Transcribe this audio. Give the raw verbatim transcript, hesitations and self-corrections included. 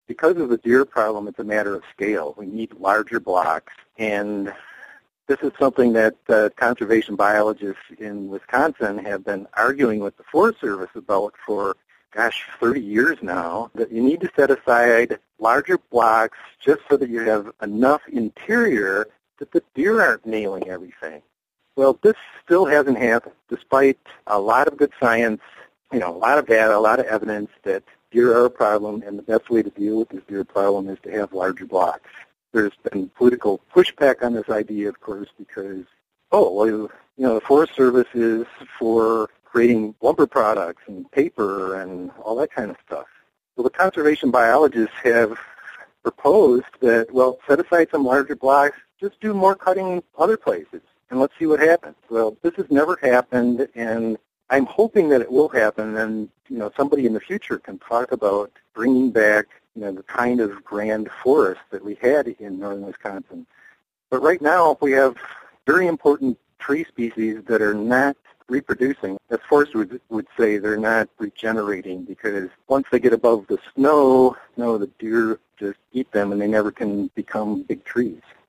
because of the deer problem, it's a matter of scale. We need larger blocks, and this is something that uh, conservation biologists in Wisconsin have been arguing with the Forest Service about for, gosh, thirty years now, that you need to set aside larger blocks just so that you have enough interior that the deer aren't nailing everything. Well, this still hasn't happened, despite a lot of good science, you know, a lot of data, a lot of evidence that deer are a problem, and the best way to deal with this deer problem is to have larger blocks. There's been political pushback on this idea, of course, because, oh, well, you know, the Forest Service is for creating lumber products and paper and all that kind of stuff. Well, the conservation biologists have proposed that, well, set aside some larger blocks, just do more cutting other places, and let's see what happens. Well, this has never happened, and I'm hoping that it will happen, and, you know, somebody in the future can talk about bringing back, you know, the kind of grand forest that we had in northern Wisconsin. But right now, we have very important tree species that are not reproducing. As Forrest would, would say, they're not regenerating, because once they get above the snow, no, the deer just eat them, and they never can become big trees.